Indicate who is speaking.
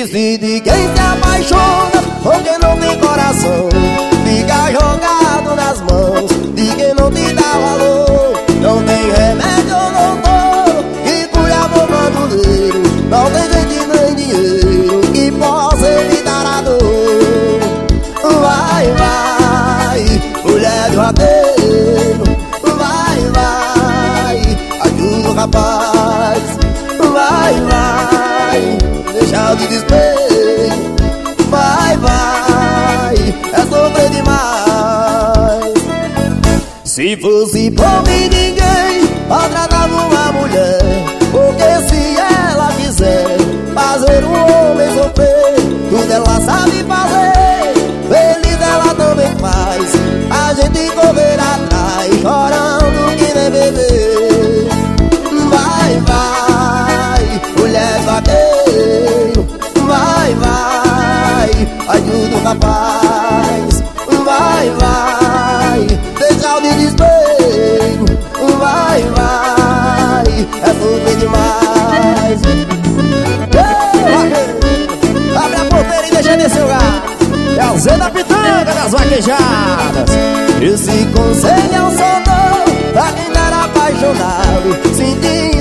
Speaker 1: Esse de quem se apaixona porque não tem coração, fica jogado nas mãos de quem não te dá valor. Não tem remédio, não tô, que cure amor bandoleiro. Não tem gente nem dinheiro que possa evitar a dor. Vai, vai, mulher do rateiro. Vai, vai, ajuda o rapaz. Vai, vai, deixa o desespero. Vai, vai, é sofrer demais. Se fosse por mim ninguém maltratava uma mulher, porque se ela quiser fazer um homem sofrer, tudo ela sabe fazer, feliz ela também faz. A gente correr atrás, chorando que nem bebê. Vai, vai, mulher do vaqueiro. Vai, vai, ajuda o rapaz. Vai, vai, deixa o desespero. Vai, vai, é sofrer demais. Abre a porteira e deixa descer o lugar. É o Zé da Pitanga das vaquejadas. Esse conselho é um sondão pra quem era apaixonado, sentir